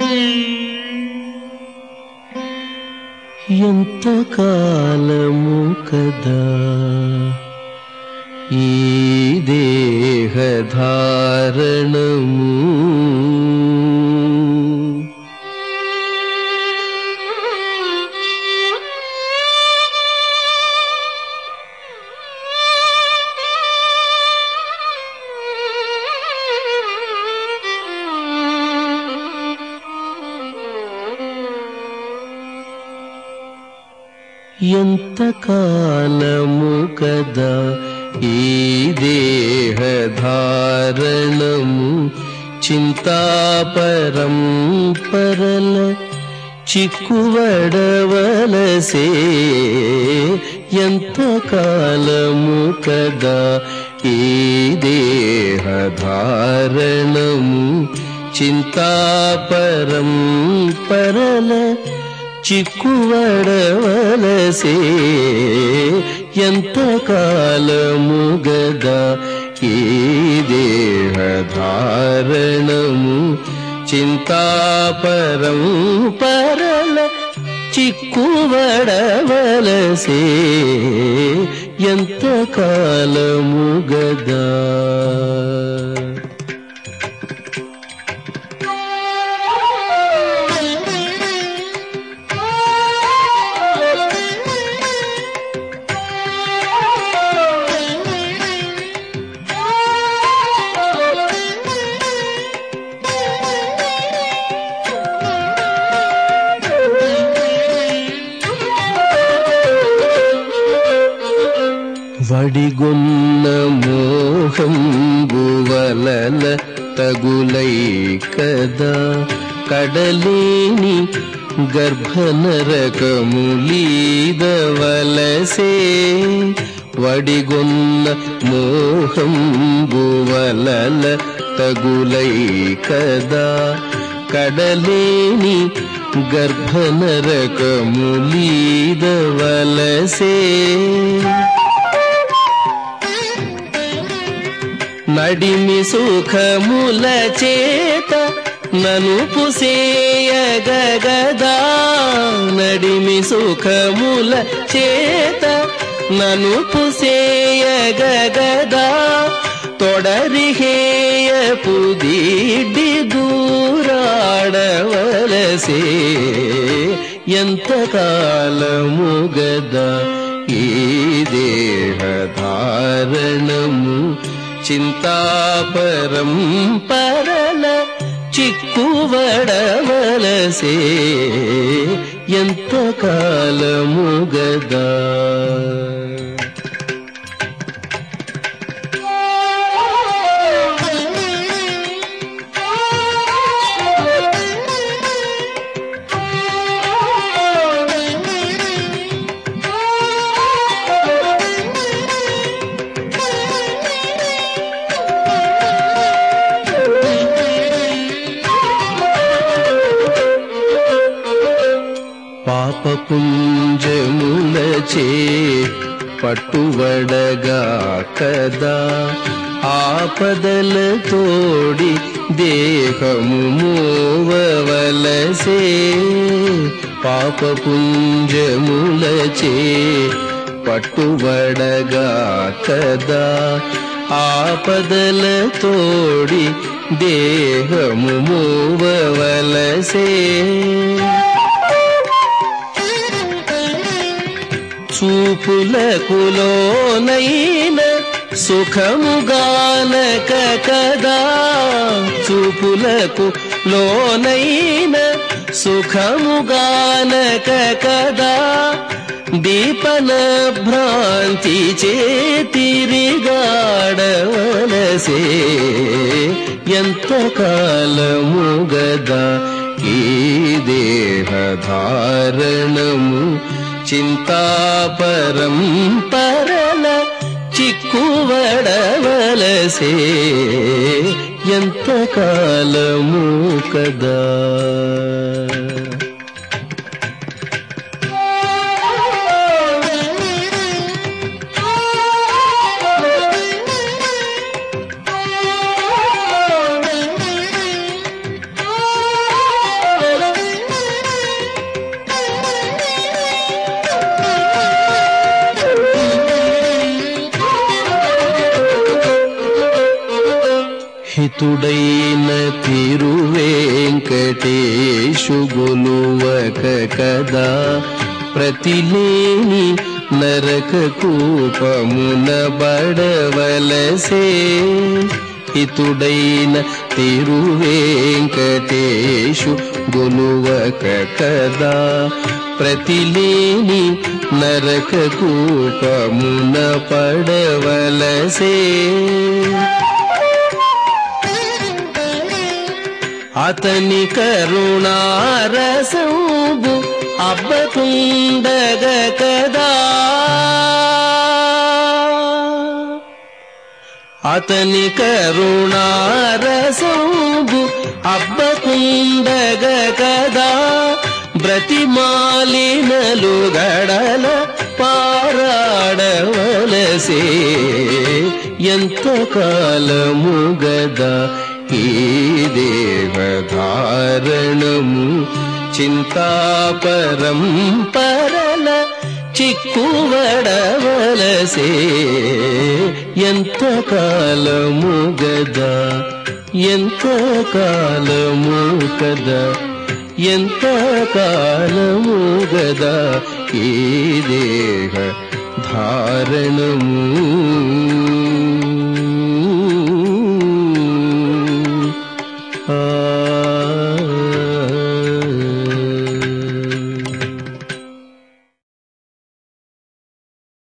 ఎంత కాలము కదా ఈ దేహధారణము, ఎంత కాలము కదా ఈ దేహధారణము, చింతాపరంపరల చిక్కువడవలసే. ఎంత కాలము కదా ఈ దేహధారణము, చింతాపరంపరల చిక్కువడవలసే. ఎంత కాలము గదా ఈ దేహధారణము, చింతాపరంపరల చిక్కువడవలసే. ఎంత కాలము గదా. వడిగొన్న మోహంబువలల తగులై కదా కడలేని గర్భనరకములీదవలసే. వడిగొన్న మోహంబువలల తగులై కదా కడలేని గర్భనరకములీదవలసే. నడిమి సుఖముల చేత నను పుసేయగదా, నడిమి సుఖముల చేత నను పుసేయగదా. తొడరిహేయ పుదిడ్డి దూరాడవలసే. ఎంత కాలము గదా ఈ దేహధారణము, చింతాపరంపరల చిక్కువడవలసే. ఎంత కాలము గదా. పాపపుంజములచే పట్టువడగా కదా ఆపదల తోడి దేహము మోవవలసే. పాపపుంజములచే పట్టువడగా కదా ఆపదల తోడి దేహము మోవవలసే. చూపులకు లోనైన సుఖముగానక కదా, చూపులకు లోనైన సుఖముగానక కదా. దీపన భ్రాంతి చేతిరిగాడవలసే. ఎంత కాలము గదా ఈ దేహధారణము, చింతాపరంపరల చిక్కువడవలసే. ఎంత కాలము కదా. హితుడైన తిరువేంకటేశు గొలువక కదా ప్రతిలేని నరక కూపమున బడవలసే. హితుడైన తిరువేంకటేశు గొలువక కదా ప్రతిలేని నరక కూపమున పడవలసే. అతని కరుణారసంబు అబ్బకుండగ కదా అతని కరుణారసంబు అబ్బకుండగ కదా బ్రతిమాలినలు గడల పారాడవలసే. ఎంత కాలము గదా ఈ దేహధారణము చింతాపరంపరల చిక్కువడవలసే. ఎంత కాలము గదా ఎంత కాలము కదా ఎంత కాలము గదా ఈ దేహ ధారణము.